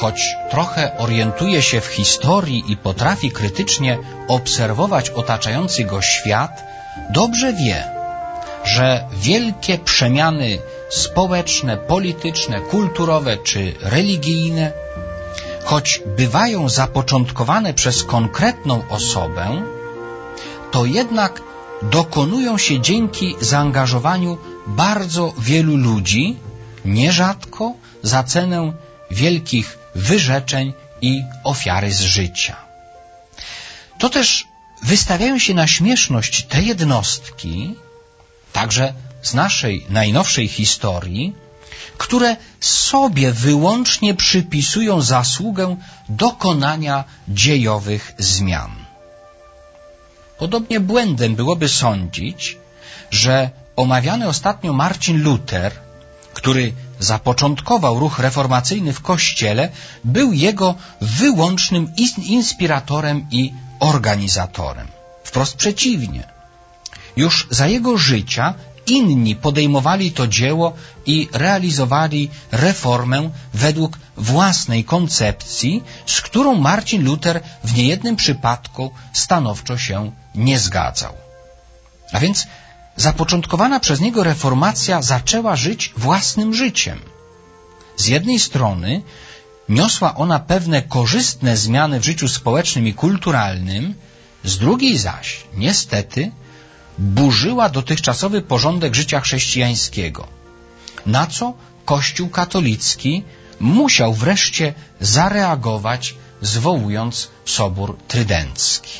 choć trochę orientuje się w historii i potrafi krytycznie obserwować otaczający go świat, dobrze wie, że wielkie przemiany społeczne, polityczne, kulturowe czy religijne, choć bywają zapoczątkowane przez konkretną osobę, to jednak dokonują się dzięki zaangażowaniu bardzo wielu ludzi, nierzadko za cenę wielkich wyrzeczeń i ofiary z życia. To też wystawiają się na śmieszność te jednostki, także z naszej najnowszej historii, które sobie wyłącznie przypisują zasługę dokonania dziejowych zmian. Podobnie błędem byłoby sądzić, że omawiany ostatnio Marcin Luter, który zapoczątkował ruch reformacyjny w Kościele, był jego wyłącznym inspiratorem i organizatorem. Wprost przeciwnie. Już za jego życia inni podejmowali to dzieło i realizowali reformę według własnej koncepcji, z którą Marcin Luter w niejednym przypadku stanowczo się nie zgadzał. A więc zapoczątkowana przez niego reformacja zaczęła żyć własnym życiem. Z jednej strony niosła ona pewne korzystne zmiany w życiu społecznym i kulturalnym, z drugiej zaś, niestety, burzyła dotychczasowy porządek życia chrześcijańskiego, na co Kościół katolicki musiał wreszcie zareagować, zwołując Sobór Trydencki.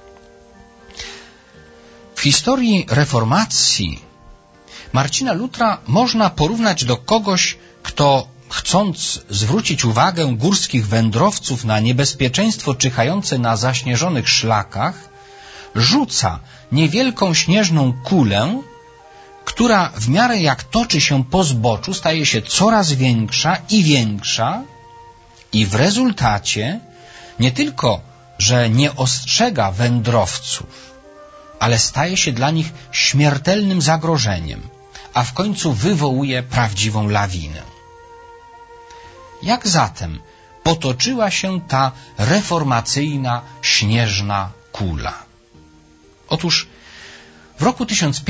W historii reformacji Marcina Lutera można porównać do kogoś, kto, chcąc zwrócić uwagę górskich wędrowców na niebezpieczeństwo czyhające na zaśnieżonych szlakach, rzuca niewielką śnieżną kulę, która w miarę jak toczy się po zboczu, staje się coraz większa i w rezultacie nie tylko, że nie ostrzega wędrowców, ale staje się dla nich śmiertelnym zagrożeniem, a w końcu wywołuje prawdziwą lawinę. Jak zatem potoczyła się ta reformacyjna śnieżna kula? Otóż w roku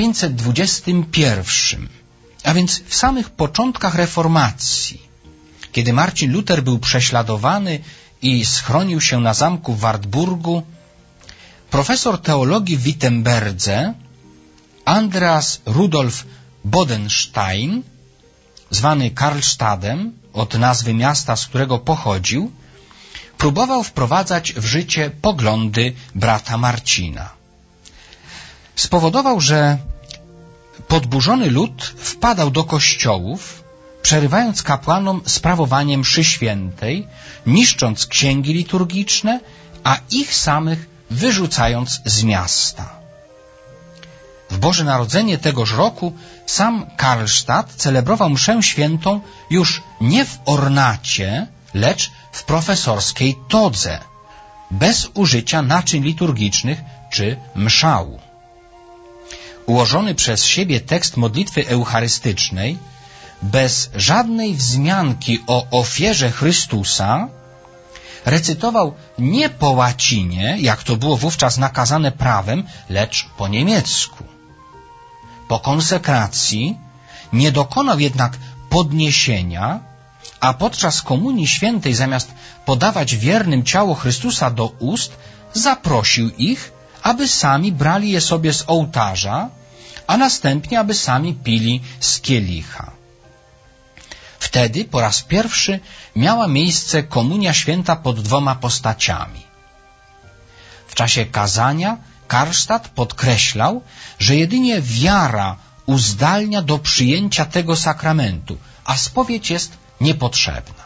1521, a więc w samych początkach reformacji, kiedy Marcin Luter był prześladowany i schronił się na zamku w Wartburgu, profesor teologii w Wittenberdze, Andreas Rudolf Bodenstein, zwany Karlstadtem od nazwy miasta, z którego pochodził, próbował wprowadzać w życie poglądy brata Marcina. Spowodował, że podburzony lud wpadał do kościołów, przerywając kapłanom sprawowanie mszy świętej, niszcząc księgi liturgiczne, a ich samych wyrzucając z miasta. W Boże Narodzenie tegoż roku sam Karlstadt celebrował mszę świętą już nie w ornacie, lecz w profesorskiej todze, bez użycia naczyń liturgicznych czy mszału. Ułożony przez siebie tekst modlitwy eucharystycznej, bez żadnej wzmianki o ofierze Chrystusa, recytował nie po łacinie, jak to było wówczas nakazane prawem, lecz po niemiecku. Po konsekracji nie dokonał jednak podniesienia, a podczas Komunii Świętej zamiast podawać wiernym ciało Chrystusa do ust, zaprosił ich, aby sami brali je sobie z ołtarza, a następnie aby sami pili z kielicha. Wtedy po raz pierwszy miała miejsce Komunia Święta pod dwoma postaciami. W czasie kazania Karlstadt podkreślał, że jedynie wiara uzdalnia do przyjęcia tego sakramentu, a spowiedź jest niepotrzebna.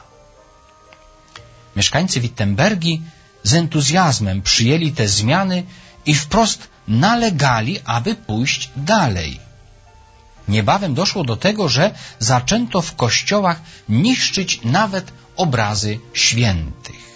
Mieszkańcy Wittenbergi z entuzjazmem przyjęli te zmiany i wprost nalegali, aby pójść dalej. Niebawem doszło do tego, że zaczęto w kościołach niszczyć nawet obrazy świętych.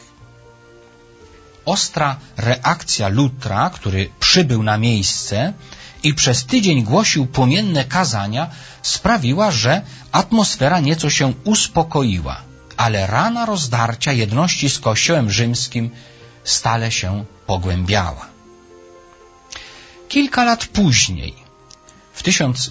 Ostra reakcja Lutra, który przybył na miejsce i przez tydzień głosił płomienne kazania, sprawiła, że atmosfera nieco się uspokoiła, ale rana rozdarcia jedności z Kościołem rzymskim stale się pogłębiała. Kilka lat później, w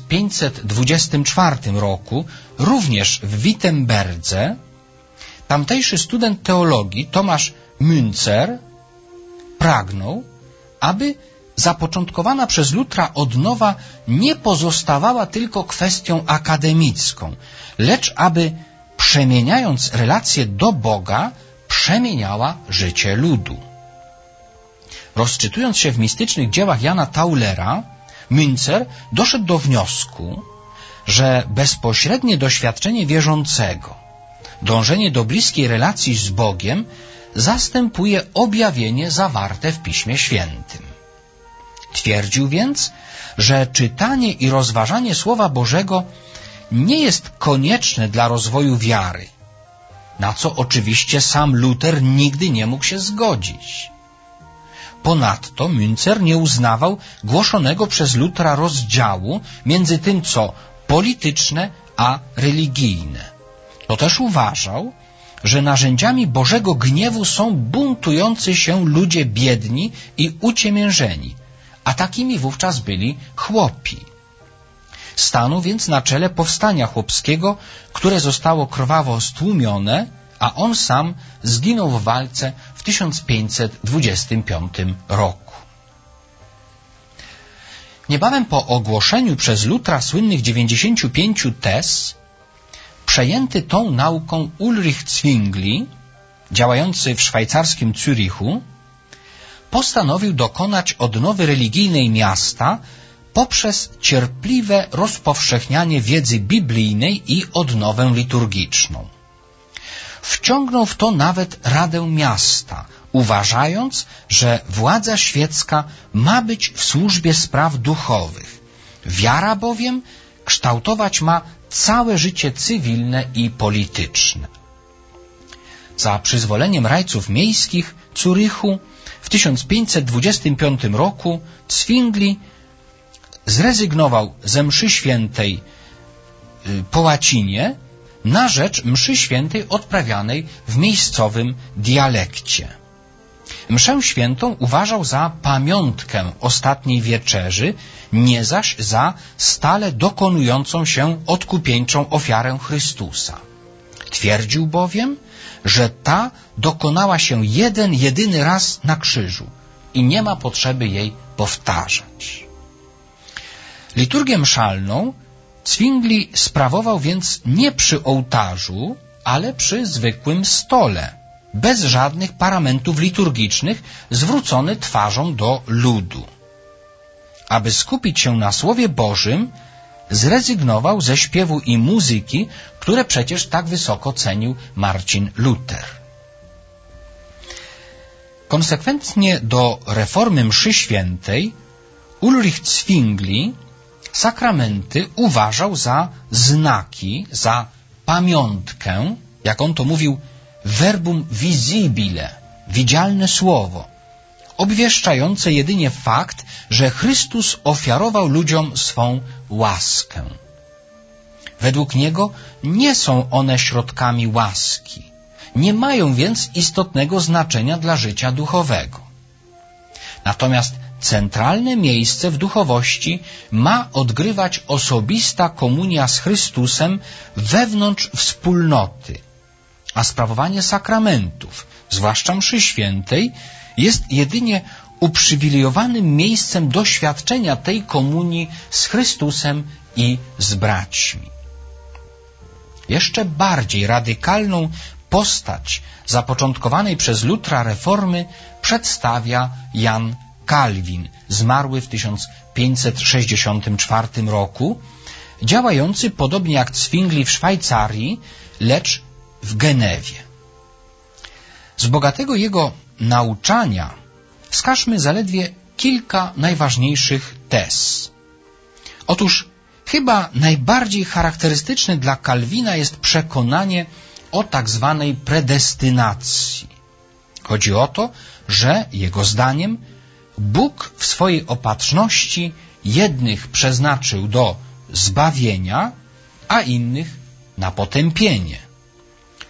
1524 roku, również w Wittenberdze, tamtejszy student teologii Tomasz Münzer pragnął, aby zapoczątkowana przez Lutra odnowa nie pozostawała tylko kwestią akademicką, lecz aby, przemieniając relacje do Boga, przemieniała życie ludu. Rozczytując się w mistycznych dziełach Jana Taulera, Münzer doszedł do wniosku, że bezpośrednie doświadczenie wierzącego, dążenie do bliskiej relacji z Bogiem zastępuje objawienie zawarte w Piśmie Świętym. Twierdził więc, że czytanie i rozważanie Słowa Bożego nie jest konieczne dla rozwoju wiary, na co oczywiście sam Luter nigdy nie mógł się zgodzić. Ponadto Münzer nie uznawał głoszonego przez Lutra rozdziału między tym, co polityczne, a religijne. To też uważał, że narzędziami Bożego gniewu są buntujący się ludzie biedni i uciemiężeni, a takimi wówczas byli chłopi. Stanął więc na czele powstania chłopskiego, które zostało krwawo stłumione, a on sam zginął w walce w 1525 roku. Niebawem po ogłoszeniu przez Lutra słynnych 95 tez, przejęty tą nauką Ulrich Zwingli, działający w szwajcarskim Zürichu, postanowił dokonać odnowy religijnej miasta poprzez cierpliwe rozpowszechnianie wiedzy biblijnej i odnowę liturgiczną. Wciągnął w to nawet Radę Miasta, uważając, że władza świecka ma być w służbie spraw duchowych. Wiara bowiem kształtować ma całe życie cywilne i polityczne. Za przyzwoleniem rajców miejskich Zurychu w 1525 roku Zwingli zrezygnował ze mszy świętej po łacinie na rzecz mszy świętej odprawianej w miejscowym dialekcie. Mszę świętą uważał za pamiątkę ostatniej wieczerzy, nie zaś za stale dokonującą się odkupieńczą ofiarę Chrystusa. Twierdził bowiem, że ta dokonała się jeden, jedyny raz na krzyżu i nie ma potrzeby jej powtarzać. Liturgię mszalną Zwingli sprawował więc nie przy ołtarzu, ale przy zwykłym stole, bez żadnych paramentów liturgicznych, zwrócony twarzą do ludu. Aby skupić się na Słowie Bożym, zrezygnował ze śpiewu i muzyki, które przecież tak wysoko cenił Marcin Luther. Konsekwentnie do reformy mszy świętej Ulrich Zwingli sakramenty uważał za znaki, za pamiątkę, jak on to mówił, verbum visibile, widzialne słowo, obwieszczające jedynie fakt, że Chrystus ofiarował ludziom swą łaskę. Według niego nie są one środkami łaski, nie mają więc istotnego znaczenia dla życia duchowego. Natomiast centralne miejsce w duchowości ma odgrywać osobista komunia z Chrystusem wewnątrz wspólnoty, a sprawowanie sakramentów, zwłaszcza mszy świętej, jest jedynie uprzywilejowanym miejscem doświadczenia tej komunii z Chrystusem i z braćmi. Jeszcze bardziej radykalną postać zapoczątkowanej przez Lutra reformy przedstawia Jan Kalwin, zmarły w 1564 roku, działający podobnie jak Zwingli w Szwajcarii, lecz w Genewie. Z bogatego jego nauczania wskażmy zaledwie kilka najważniejszych tez. Otóż chyba najbardziej charakterystyczne dla Kalwina jest przekonanie o tak zwanej predestynacji. Chodzi o to, że jego zdaniem Bóg w swojej opatrzności jednych przeznaczył do zbawienia, a innych na potępienie.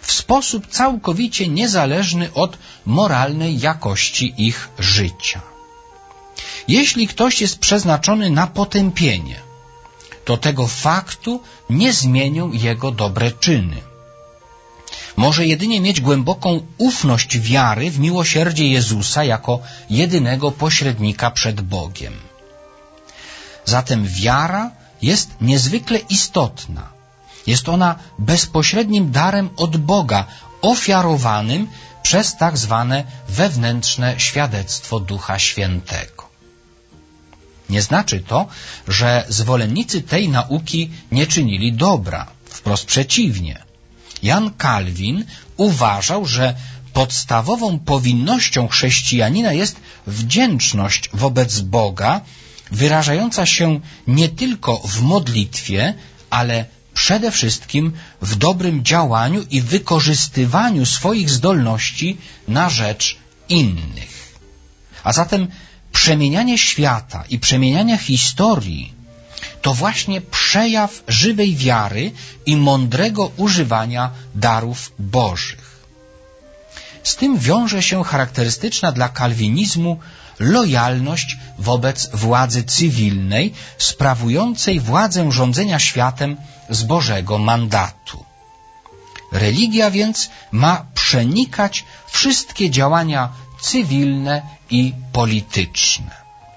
w sposób całkowicie niezależny od moralnej jakości ich życia. Jeśli ktoś jest przeznaczony na potępienie, to tego faktu nie zmienią jego dobre czyny. Może jedynie mieć głęboką ufność wiary w miłosierdzie Jezusa jako jedynego pośrednika przed Bogiem. Zatem wiara jest niezwykle istotna. Jest ona bezpośrednim darem od Boga, ofiarowanym przez tak zwane wewnętrzne świadectwo Ducha Świętego. Nie znaczy to, że zwolennicy tej nauki nie czynili dobra. Wprost przeciwnie. Jan Kalwin uważał, że podstawową powinnością chrześcijanina jest wdzięczność wobec Boga, wyrażająca się nie tylko w modlitwie, ale przede wszystkim w dobrym działaniu i wykorzystywaniu swoich zdolności na rzecz innych. A zatem przemienianie świata i przemienianie historii to właśnie przejaw żywej wiary i mądrego używania darów bożych. Z tym wiąże się charakterystyczna dla kalwinizmu lojalność wobec władzy cywilnej, sprawującej władzę rządzenia światem z Bożego mandatu. Religia więc ma przenikać wszystkie działania cywilne i polityczne.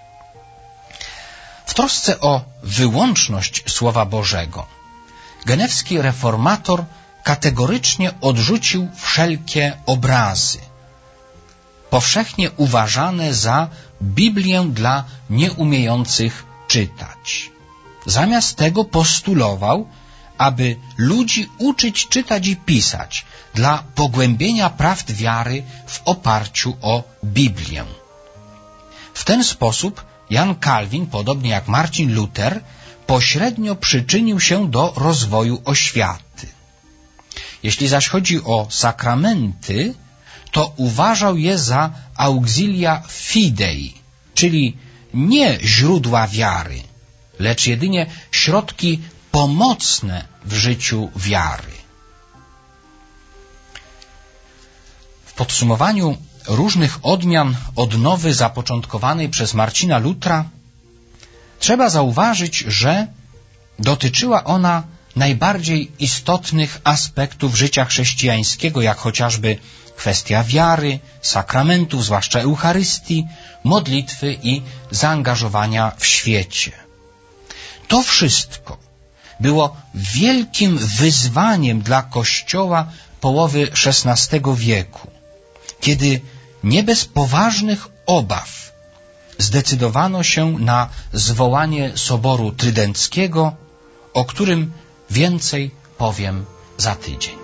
W trosce o wyłączność Słowa Bożego genewski reformator kategorycznie odrzucił wszelkie obrazy, powszechnie uważane za Biblię dla nieumiejących czytać. Zamiast tego postulował, aby ludzi uczyć czytać i pisać dla pogłębienia prawd wiary w oparciu o Biblię. W ten sposób Jan Kalwin, podobnie jak Marcin Luter, pośrednio przyczynił się do rozwoju oświaty. Jeśli zaś chodzi o sakramenty, to uważał je za auxilia fidei, czyli nie źródła wiary, lecz jedynie środki pomocne w życiu wiary. W podsumowaniu różnych odmian odnowy zapoczątkowanej przez Marcina Lutra trzeba zauważyć, że dotyczyła ona najbardziej istotnych aspektów życia chrześcijańskiego, jak chociażby kwestia wiary, sakramentów, zwłaszcza Eucharystii, modlitwy i zaangażowania w świecie. To wszystko było wielkim wyzwaniem dla Kościoła połowy XVI wieku, kiedy nie bez poważnych obaw zdecydowano się na zwołanie Soboru Trydenckiego, o którym więcej powiem za tydzień.